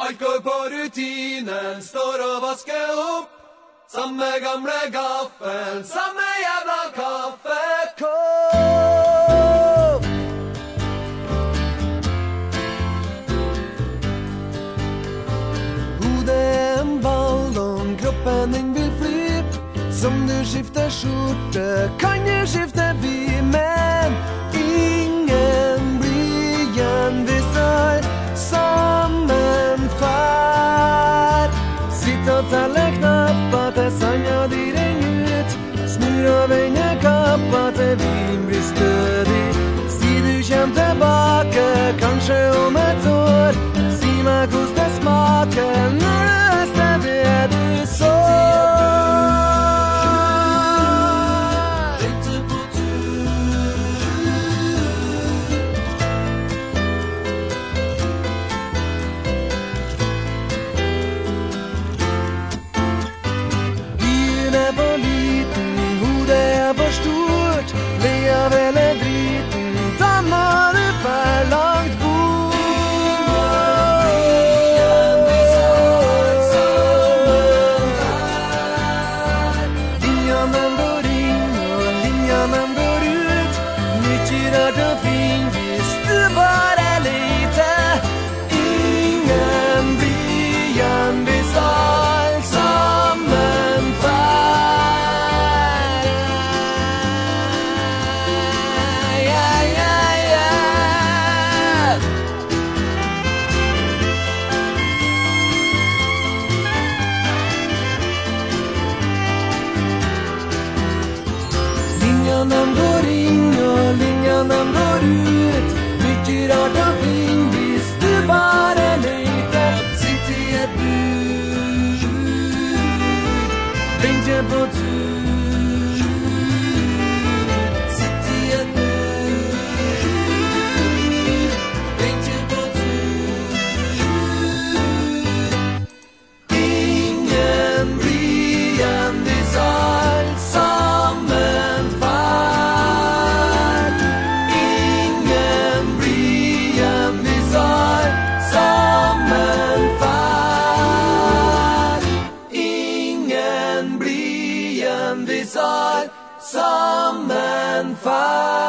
Alt går på rutinen, står og vasker opp. Samme gamle gaffel, samme jævla kaffekopp. Hodet er en ballong, kroppen din vil fly. Som du skifter skjorte, kan du skifte by. Men ingen blir igjen hvis alt sammen fær. Sitt og telle knapper til sanda de renner ut. Snur og vender kappa til vin blir stødig. Si du kjem tilbake, kanskje om et år. Si meg hvordan det smaker når du høster det du sår. Eller driten, da må du for langt bort. Linjene går inn og linjene går ut. Mye rart å finne hvis du bare leter. Ingen blir igjen hvis alt sammen Linjene går inn og linjene går ut. Mye rart å finne hvis du bare leter. Sitt i et bur, venter på tur. Sitt i et bur, venter på tur. Ingen blir igjen hvis alt sammen fær. Ingen blir igjen hvis alt sammen fær. Ingen blir igjen hvis alt sammen fær.